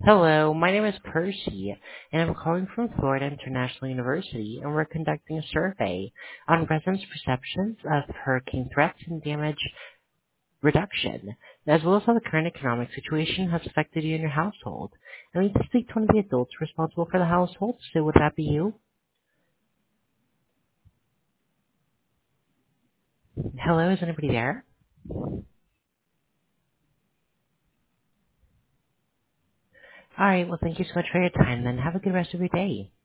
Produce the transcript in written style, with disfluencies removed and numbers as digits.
Hello, my name is Percy, and I'm calling from Florida International University, and we're conducting a survey on residents' perceptions of hurricane threats and damage reduction, as well as how the current economic situation has affected you and your household. I need to speak to one of the adults responsible for the household, so would that be you? Hello, is anybody there? Alright, well thank you so much for your time then. Have a good rest of your day.